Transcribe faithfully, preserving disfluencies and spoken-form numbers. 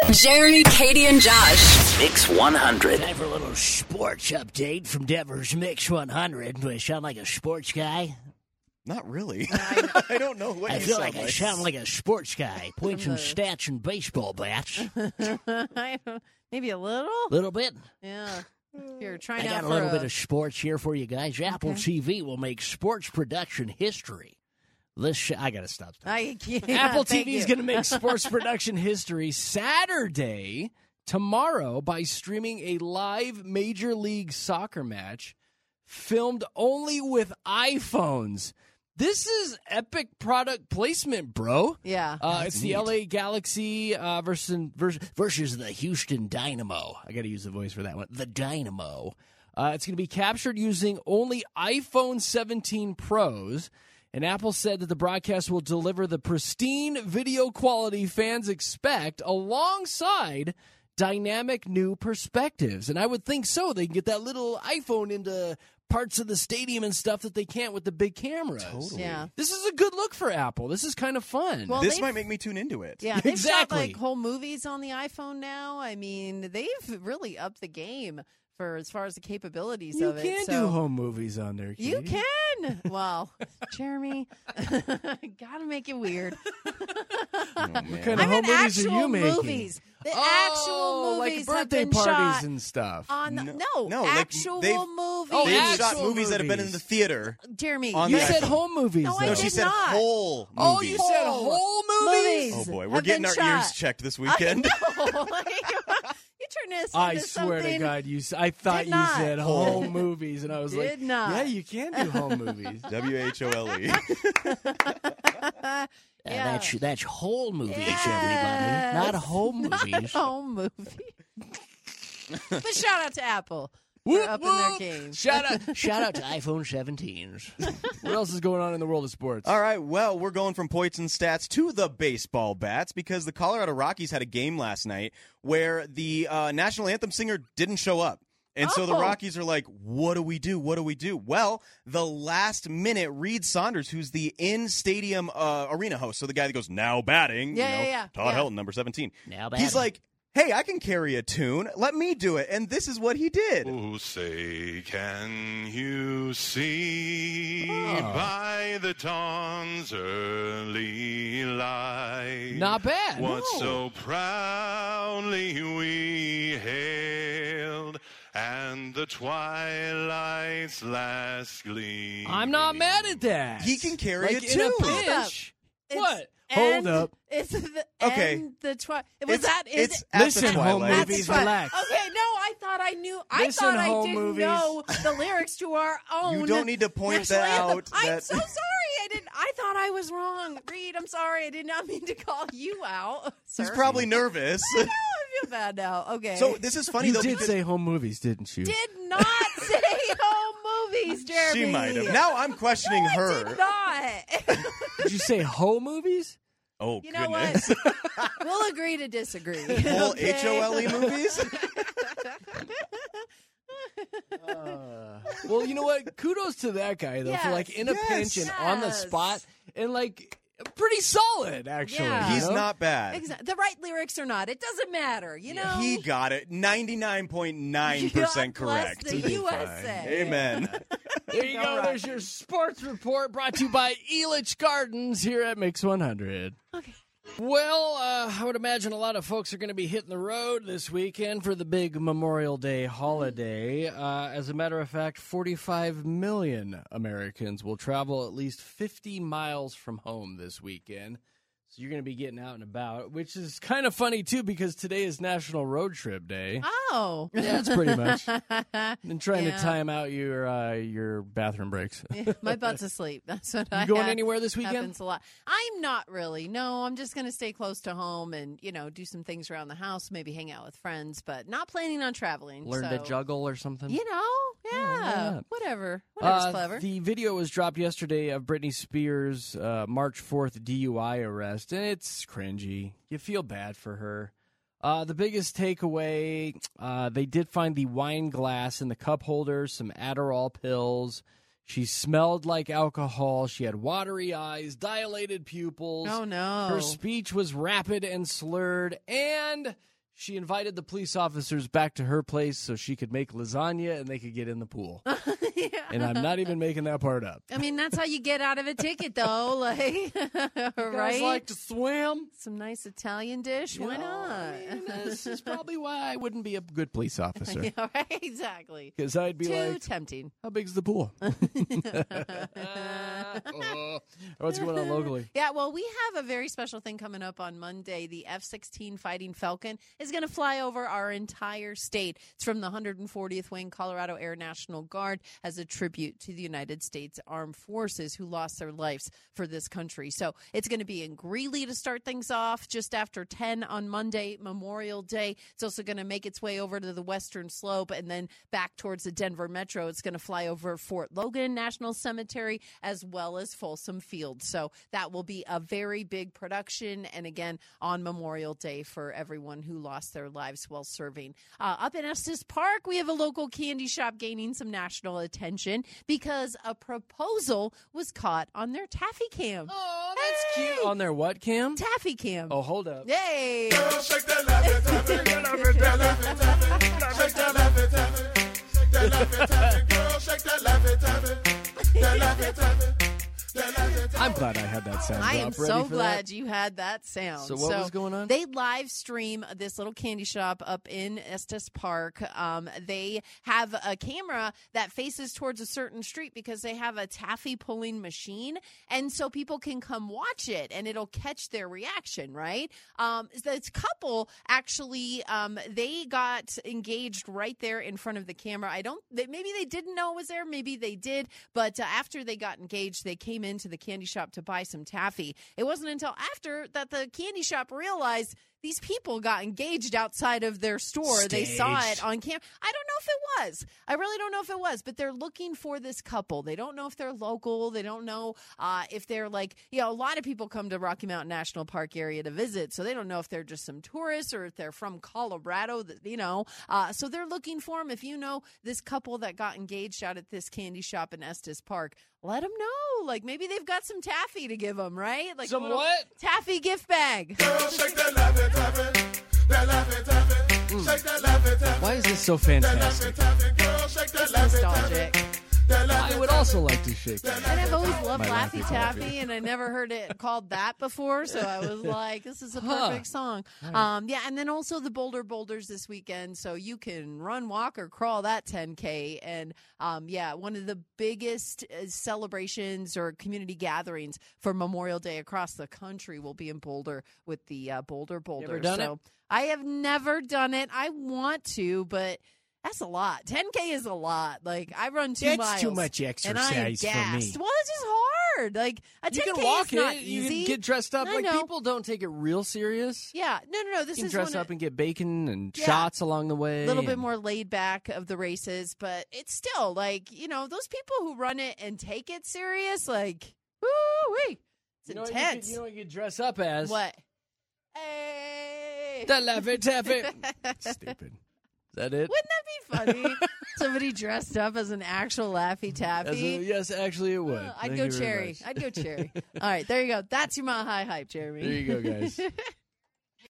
Jeremy, Katie, and Josh. Mix one hundred. Time for a little sports update from Denver's Mix one hundred. Do I sound like a sports guy? Not really. I, I don't know what I you feel sound like, like. I sound like a sports guy. Points and stats and baseball bats. Maybe a little? Little bit. Yeah. You're trying I out got a for little bit of sports here for you guys. Apple Okay. T V will make sports production history. This sh- I got to stop. I can't. Apple Thank T V is you. going to make sports production history Saturday, tomorrow, by streaming a live Major League Soccer match filmed only with iPhones. This is epic product placement, bro. Yeah. Uh, it's the neat. L A Galaxy uh, versus, versus Versus the Houston Dynamo. I got to use the voice for that one. The Dynamo. Uh, it's going to be captured using only iPhone seventeen Pros. And Apple said that the broadcast will deliver the pristine video quality fans expect alongside dynamic new perspectives. And I would think so. They can get that little iPhone into parts of the stadium and stuff that they can't with the big cameras. Totally. Yeah. This is a good look for Apple. This is kind of fun. Well, This they've- might make me tune into it. Yeah, they've Exactly. shot like whole movies on the iPhone now. I mean, they've really upped the game for as far as the capabilities you of it. can so do home movies on there, You Katie. can. Well, Jeremy, gotta make it weird. Oh, What man. kind I of home meant movies actual are you making? movies. The oh, actual movies like birthday have been parties shot and stuff. on the, No, no, no, like, actual they've- movies. Oh, They've actual shot movies that have been in movies. the theater. Jeremy, on you the said iPhone. home movies, No, I though. No, did she said not. whole Oh, movies. you said Whole whole movies? movies. Oh boy, we're have getting been our shot. ears checked this weekend. I know. You turn this I into swear something. to God, you. s- I thought Did you not. said Whole. home movies, and I was like, Did not. "Yeah, you can do home movies." W H O L E. Uh, Yeah. that's, that's whole movies, Yes. everybody. Not home Not movies. a home movie. But shout out to Apple for Whoop, upping their whoop. game. Shout out! Shout out to iPhone seventeens. What else is going on in the world of sports? All right, well, we're going from points and stats to the baseball bats because the Colorado Rockies had a game last night where the uh, national anthem singer didn't show up. And so the Oh. Rockies are like, what do we do? What do we do? Well, the last minute, Reed Saunders, who's the in-stadium uh, arena host, so the guy that goes, now batting, Yeah, you know, yeah, yeah, Todd yeah. Helton, number seventeen. Now He's batting. like, hey, I can carry a tune. Let me do it. And this is what he did. Oh, say, can you see Oh. by the dawn's early light Not bad. what No. so proudly we hailed, and the twilight's last gleam. I'm not mad at that. He can carry like a in a tune. Hold up. pinch. It's What? end- Hold up. It's the Okay. end, the twi- Was It's, that is it's it? at Listen, the home twilight. movies, That's fine. relax. Okay, no, I thought I knew. I Listen, thought I home didn't movies. know the lyrics to our own. You don't need to point national that anthem. out. I'm that- so sorry. I didn't. I thought I was wrong. Reed, I'm sorry. I did not mean to call you out, sir. He's probably nervous. I feel bad now. Okay. So this is funny, You though, did because say home movies, didn't you? did not say home movies, Jeremy. she might have. Now I'm questioning No, I her. did not. Did you say home movies? Oh, You know goodness. what? We'll agree to disagree. Whole okay? H O L E movies? Uh, well, you know what? Kudos to that guy though for like in a Yes. pinch and on the Yes. spot and like pretty solid actually. Yeah. you He's know? not bad. Exactly. The right lyrics or not, it doesn't matter. You know. He got it. ninety-nine point nine percent God bless correct. The U S A. Amen. There you go. There's your sports report brought to you by Elitch Gardens here at Mix one hundred. Okay. Well, uh, I would imagine a lot of folks are going to be hitting the road this weekend for the big Memorial Day holiday. Uh, as a matter of fact, forty-five million Americans will travel at least fifty miles from home this weekend. So you're going to be getting out and about, which is kind of funny, too, because today is National Road Trip Day. Oh. Yeah, that's pretty much. Been trying Yeah. to time out your uh, your bathroom breaks. Yeah, my butt's asleep. That's what I You going have. anywhere this weekend? Happens a lot. I'm not really. No, I'm just going to stay close to home and, you know, do some things around the house, maybe hang out with friends, but not planning on traveling. Learn so, to juggle or something? You know, yeah, yeah. whatever. Whatever's Uh, clever. The video was dropped yesterday of Britney Spears' uh, March fourth D U I arrest, and it's cringy. You feel bad for her. Uh, the biggest takeaway, uh, they did find the wine glass in the cup holder, some Adderall pills. She smelled like alcohol. She had watery eyes, dilated pupils. Oh, no. Her speech was rapid and slurred, and She invited the police officers back to her place so she could make lasagna and they could get in the pool. Yeah. And I'm not even making that part up. I mean, that's how you get out of a ticket, though. Like, You right? guys like to swim? Some nice Italian dish. Why You know, not? I mean, this is probably why I wouldn't be a good police officer. Yeah, right? Exactly. Because I'd be Too like, tempting. how big's the pool? Oh, what's going on locally? Yeah, well, we have a very special thing coming up on Monday. The F sixteen Fighting Falcon is going to fly over our entire state. It's from the one hundred fortieth Wing Colorado Air National Guard as a tribute to the United States Armed Forces who lost their lives for this country. So it's going to be in Greeley to start things off just after ten on Monday, Memorial Day. It's also going to make its way over to the Western Slope and then back towards the Denver Metro. It's going to fly over Fort Logan National Cemetery as well as Folsom Field. So that will be a very big production. And again, on Memorial Day for everyone who lost their lives while serving. Uh, up in Estes Park, we have a local candy shop gaining some national attention because a proposal was caught on their taffy cam. Oh, that's Hey! cute. On their what cam? Taffy cam. Oh, hold up. Yay! I'm glad I had that sound I drop am ready so for glad that. you had that sound. So what was going on? They live stream this little candy shop up in Estes Park. Um, they have a camera that faces towards a certain street because they have a taffy pulling machine, and so people can come watch it, and it'll catch their reaction, right? Um, this couple actually, um, they got engaged right there in front of the camera. I don't, they, maybe they didn't know it was there, maybe they did, but uh, after they got engaged, they came into the candy shop to buy some taffy. It wasn't until after that the candy shop realized these people got engaged outside of their store. They saw it on camera. I don't know if it was. I really don't know if it was, but they're looking for this couple. They don't know if they're local. They don't know uh, if they're like, you know, a lot of people come to Rocky Mountain National Park area to visit, so they don't know if they're just some tourists or if they're from Colorado, that, you know. Uh, so they're looking for them. If you know this couple that got engaged out at this candy shop in Estes Park, let them know. Like, maybe they've got some taffy to give them, right? Like Some a little what? Taffy gift bag. Why is this so fantastic? It's nostalgic. I would also like to shake that. And I've always loved My Laffy Laffy Taffy, Taffy. and I never heard it called that before, so I was like, this is a Huh. perfect song. Um, yeah, and then also the Boulder Boulders this weekend, so you can run, walk, or crawl that ten K. And um, yeah, one of the biggest uh, celebrations or community gatherings for Memorial Day across the country will be in Boulder with the uh, Boulder Boulders. ever done so it? I have never done it. I want to, but that's a lot. ten K is a lot. Like, I run two That's miles. too much And I am exercise for me. gassed. Well, it's just hard. Like, a You ten K can walk is not it. easy. You can get dressed up. I Like, know. people don't take it real serious. Yeah. No, no, no. This You can is dress one up and get bacon and Yeah. shots along the way. a little bit and- more laid back of the races, but it's still like, you know, those people who run it and take it serious, like, woo-wee. It's You know what you could- intense. You know what you could dress up as? What? Hey. The Laffy Taffy. Stupid. Is that it? Wouldn't that be funny? Somebody dressed up as an actual Laffy As Taffy. a- yes, actually it would. Uh, I'd Thank go you very cherry. much. I'd go cherry. All right, there you go. That's your Mile High Hype, Jeremy. There you go, guys.